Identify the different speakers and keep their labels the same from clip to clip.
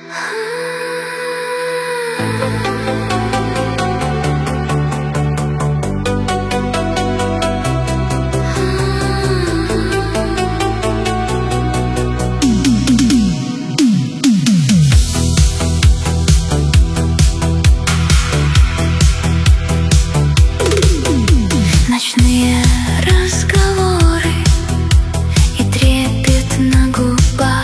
Speaker 1: Ночные разговоры и трепет на губах.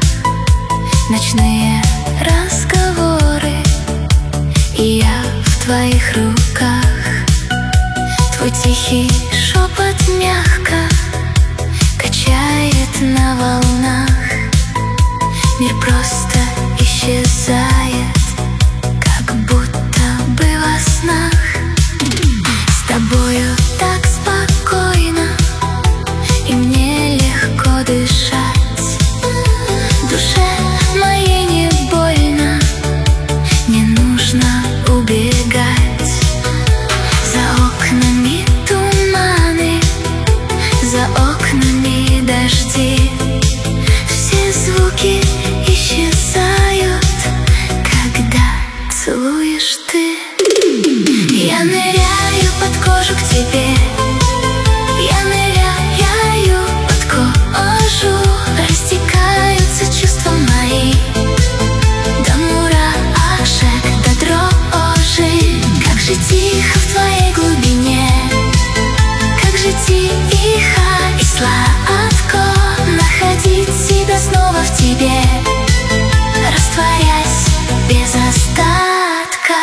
Speaker 1: Ночные разговоры, и я в твоих руках. Твой тихий шепот мягко качает на волнах. Мир просто исчезает, как будто бы во снах. С тобою так спокойно, и мне легко дышать. Душе моей не больно, не нужно убегать. За окнами туманы, за окнами дожди. Все звуки исчезают, когда целуешь ты. Я ныряю под кожу к тебе, я ныряю под кожу. Растекаются чувства мои до мурашек, до дрожи. Как же тихо в твоей глубине, как же тихо и сладко находить себя снова в тебе, растворясь без остатка.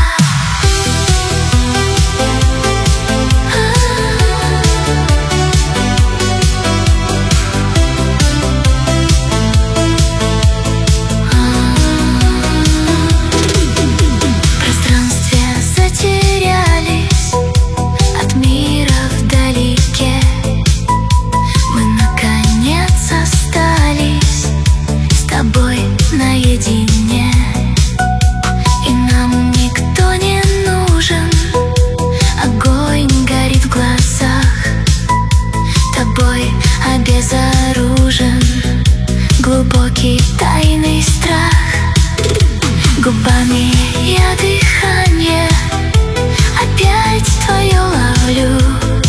Speaker 1: Наедине, и нам никто не нужен. Огонь горит в глазах, тобой обезоружен глубокий тайный страх. Губами я дыхание опять твое ловлю.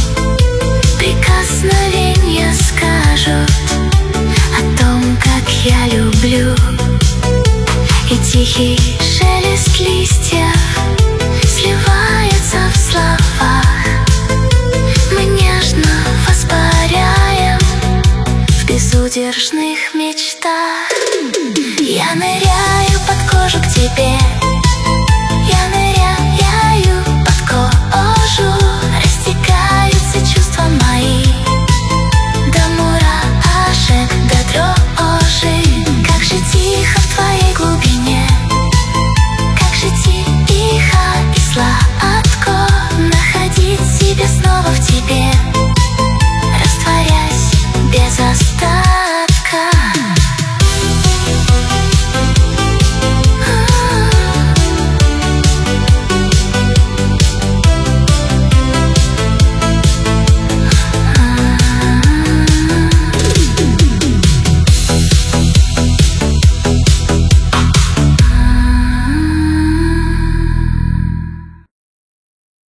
Speaker 1: Прикосновения скажут о том, как я люблю. И тихий шелест листьев сливается в словах. Мы нежно воспаряем в безудержных мечтах. Я ныряю под кожу к тебе,